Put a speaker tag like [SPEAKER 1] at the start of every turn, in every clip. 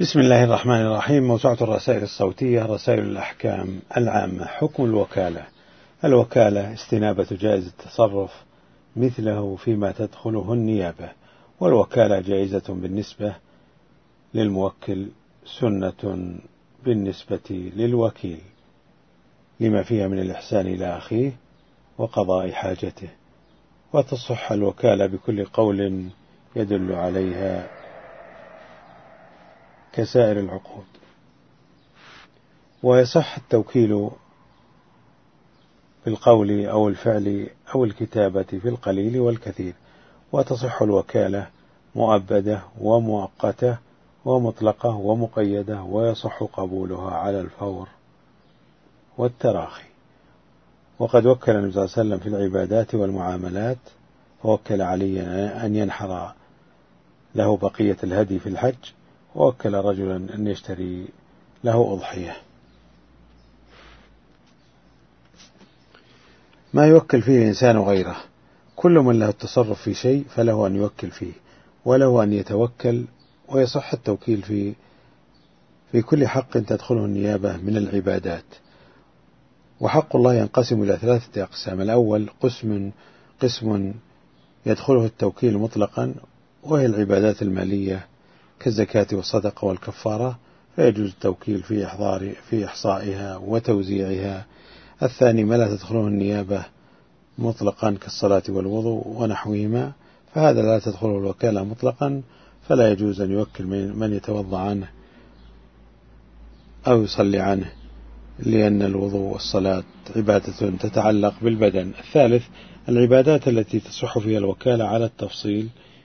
[SPEAKER 1] بسم الله الرحمن الرحيم. موسوعة الرسائل الصوتية رسائل الأحكام العامة. حكم الوكالة. الوكالة استنابة جائزة التصرف مثله فيما تدخله النيابة، والوكالة جائزة بالنسبة للموكل، سنة بالنسبة للوكيل، لما فيها من الإحسان إلى أخيه وقضاء حاجته، وتصح الوكالة بكل قول يدل عليها كسائر العقود. ويصح التوكيل بالقول أو الفعل أو الكتابة في القليل والكثير، وتصح الوكالة مؤبدة ومؤقتة ومطلقة ومقيدة، ويصح قبولها على الفور والتراخي. وقد وكل النبي صلى الله عليه وسلم في العبادات والمعاملات، ووكل عليا أن ينحر له بقية الهدي في الحج، ووكل رجلا أن يشتري له أضحية. ما يوكل فيه الإنسان غيره، كل من له التصرف في شيء فله أن يوكل فيه، وله أن يتوكل. ويصح التوكيل في كل حق تدخله النيابة من العبادات. وحق الله ينقسم إلى 3 أقسام. الأول قسم يدخله التوكيل مطلقا، وهي العبادات المالية كالزكاة والصدقة والكفارة، فيجوز التوكيل في إحصائها وتوزيعها. الثاني ما لا تدخله النيابة مطلقا كالصلاة والوضوء ونحوهما، فهذا لا تدخله الوكالة مطلقا، فلا يجوز أن يوكل من يتوضأ عنه أو يصلي عنه، لأن الوضوء والصلاة عبادة تتعلق بالبدن. الثالث العبادات التي تصح فيها الوكالة على التفصيل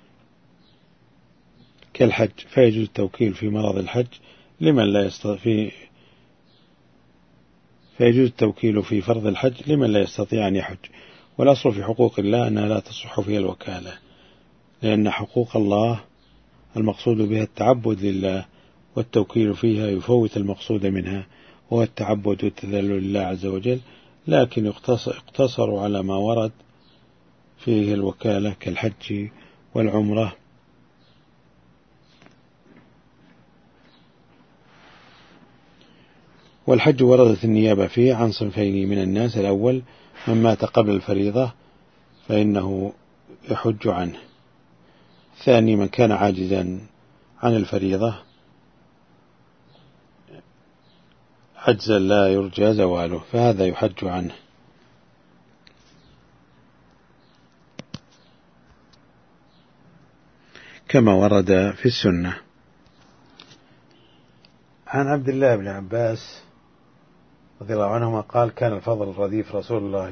[SPEAKER 1] كالحج، فيجوز التوكيل في مرض الحج لمن لا يستطيع، فيجوز التوكيل في فرض الحج لمن لا يستطيع أن يحج. والأصل في حقوق الله أنها لا تصح فيها الوكالة، لأن حقوق الله المقصود بها التعبد لله، والتوكيل فيها يفوت المقصود منها، وهو التعبد والتذلل لله عز وجل، لكن اقتصروا على ما ورد فيه الوكالة كالحج والعمرة. والحج وردت النيابة فيه عن صنفين من الناس. الأول من مات قبل الفريضة فإنه يحج عنه. الثاني من كان عاجزا عن الفريضة عجزا لا يرجى زواله، فهذا يحج عنه. كما ورد في السنة. عن عبد الله بن عباس رضي الله عنهما قال: كان الفضل رديف رسول الله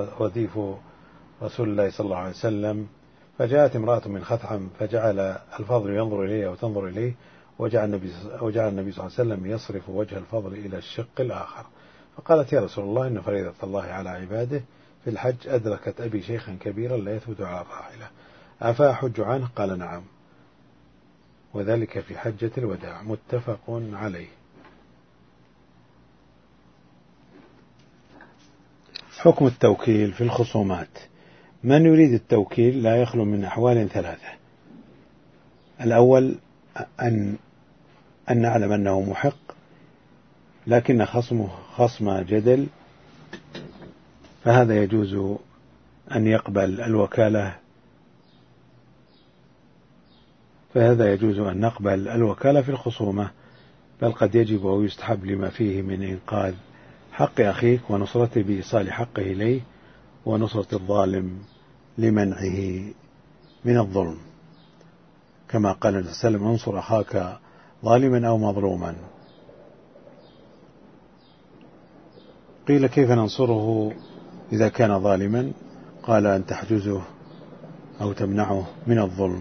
[SPEAKER 1] صلى الله عليه وسلم، فجاءت امرأة من خثعم فجعل الفضل ينظر إليها وتنظر إليه، وجعل النبي صلى الله عليه وسلم يصرف وجه الفضل إلى الشق الآخر، فقالت: يا رسول الله، إن فريضة الله على عباده في الحج أدركت أبي شيخا كبيرا لا يثبت على الراحلة، أفأحج عنه؟ قال: نعم. وذلك في حجة الوداع. متفق عليه. حكم التوكيل في الخصومات. من يريد التوكيل لا يخلو من أحوال 3. الأول أن نعلم أنه محق لكن خصمه خصم جدل، فهذا يجوز أن يقبل الوكالة، نقبل الوكالة في الخصومة، بل قد يجب أو يستحب لما فيه من إنقاذ حق أخيك ونصرته بإيصال حقه إليه، ونصرة الظالم لمنعه من الظلم، كما قال النبي صلى الله عليه وسلم: انصر أخاك ظالما أو مظلوما. قيل: كيف ننصره إذا كان ظالما؟ قال: أن تحجزه أو تمنعه من الظلم،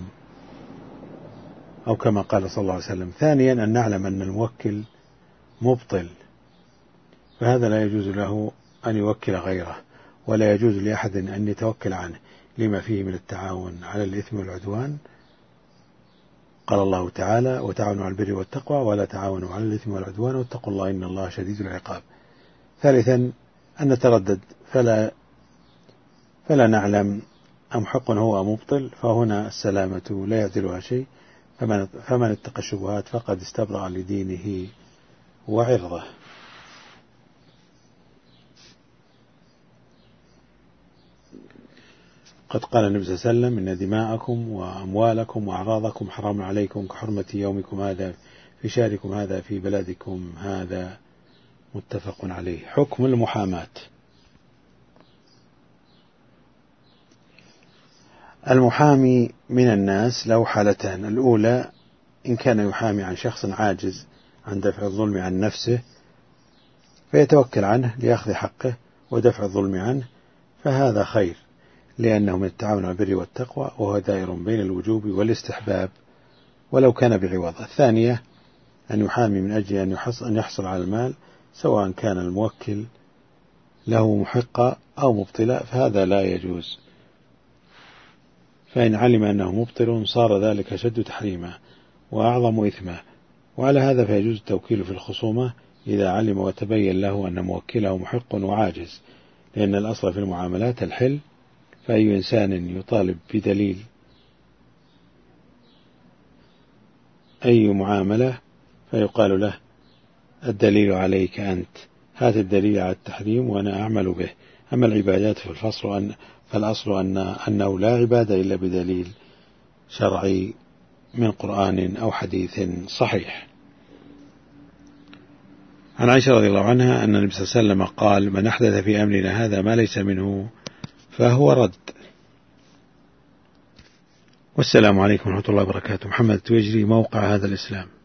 [SPEAKER 1] أو كما قال صلى الله عليه وسلم. ثانيا أن نعلم أن الموكل مبطل، فهذا لا يجوز له أن يوكل غيره، ولا يجوز لأحد أن يتوكل عنه لما فيه من التعاون على الإثم والعدوان. قال الله تعالى: وتعاونوا على البر والتقوى ولا تعاونوا على الإثم والعدوان واتقوا الله إن الله شديد العقاب. ثالثا أن نتردد فلا نعلم أم حق هو مبطل، فهنا السلامة لا يعدلها شيء، فمن اتقى الشبهات فقد استبرأ لدينه وعرضه. قد قال النبي صلى الله عليه وسلم: إن دماءكم وأموالكم وأعراضكم حرام عليكم كحرمة يومكم هذا في شهركم هذا في بلدكم هذا، متفق عليه. حكم المحاماة. المحامي من الناس له حالتان: الأولى إن كان يحامي عن شخص عاجز عن دفع الظلم عن نفسه فيتوكل عنه لأخذ حقه ودفع الظلم عنه، فهذا خير لأنه من التعاون على البر والتقوى، وهو دائر بين الوجوب والاستحباب ولو كان بعوض. الثانية أن يحامي من أجل أن يحصل على المال، سواء كان الموكل له محقا أو مبطلا، فهذا لا يجوز، فإن علم أنه مبطل صار ذلك شد تحريما وأعظم إثما. وعلى هذا فيجوز التوكيل في الخصومة إذا علم وتبين له أن موكله محق وعاجز، لأن الأصل في المعاملات الحل، فأي إنسان يطالب بدليل أي معاملة فيقال له: الدليل عليك أنت، هات الدليل على التحريم وأنا أعمل به. أما العبادات فالأصل أنه لا عبادة إلا بدليل شرعي من قرآن أو حديث صحيح. عن عائشة رضي الله عنها أن النبي صلى الله عليه وسلم قال: من أحدث في أمرنا هذا ما ليس منه فهو رد. والسلام عليكم ورحمة الله وبركاته. محمد التويجري، موقع هذا الإسلام.